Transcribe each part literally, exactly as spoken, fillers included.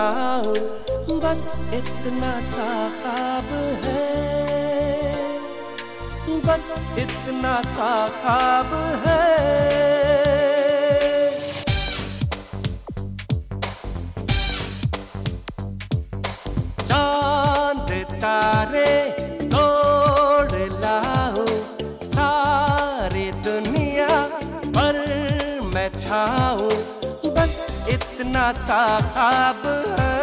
लाओ, बस इतना सा ख्वाब है, बस इतना सा ख्वाब है। चांद तारे तोड़ लाओ, सारी दुनिया पर मैं छाऊं, बस इतना सा ख्वाब है,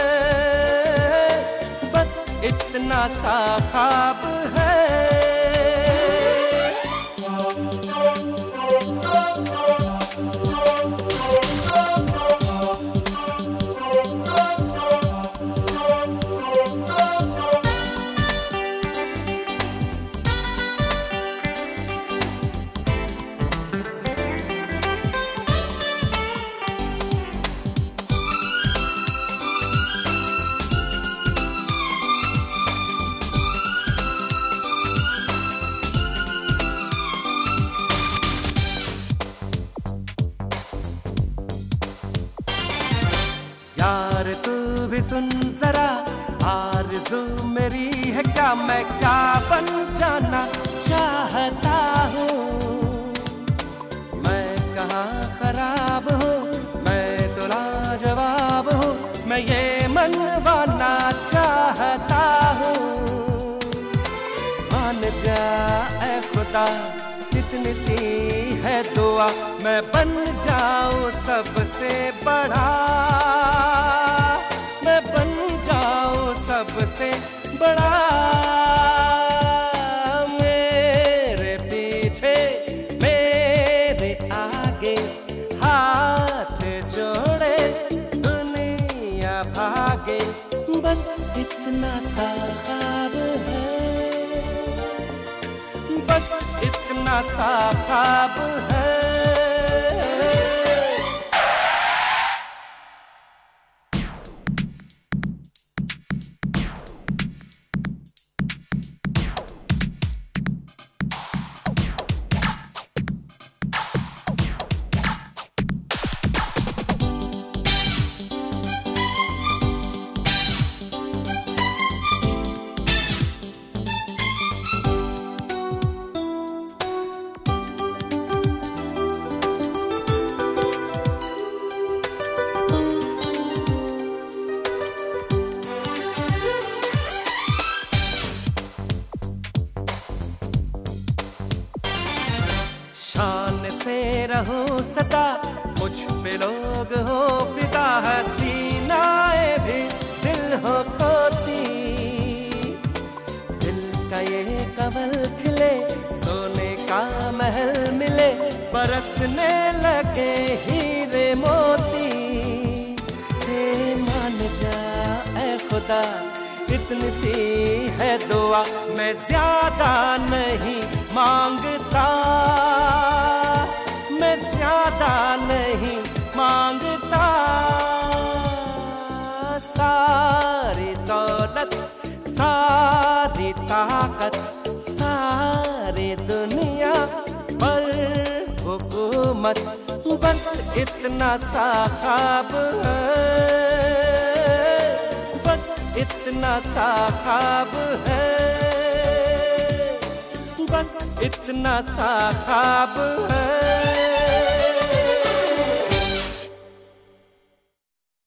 बस इतना सा ख्वाब है। यार तू भी सुन जरा, आरज़ू मेरी है क्या, मैं क्या बन जाना चाहता हूँ। मैं कहाँ खराब हूँ, मैं तो लाजवाब हूँ, मैं ये मनवाना चाहता हूँ। मान जा ऐ खुदा, कितनी सी है दुआ, मैं बन जाऊं सबसे बड़ा, मैं बन जाऊं सबसे बड़ा। मेरे पीछे मेरे आगे हाथ जोड़े दुनिया भागे, बस इतना सा ख्वाब है, बस इतना सा ख्वाब है। शान से रहूं सदा, मुझ पे लोग हो फिदा, हसीनाएं भी दिल हो खोती। दिल का ये कमल खिले, सोने का महल मिले, बरसने लगे हीरे मोती। हे मान जा ऐ खुदा, इतनी सी है दुआ, मैं ज्यादा नहीं मांगता, मैं ज्यादा नहीं मांगता। सारी दौलत, सारी ताकत, सारी दुनिया पर हुकूमत, बस इतना सा ख्वाब है, बस इतना सा ख्वाब है, बस इतना सा ख्वाब है।